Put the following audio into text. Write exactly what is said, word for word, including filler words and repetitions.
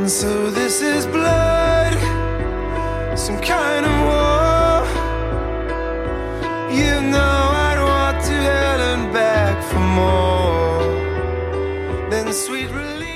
So this is blood, some kind of war. You know I'd walk to hell and back for more than sweet relief.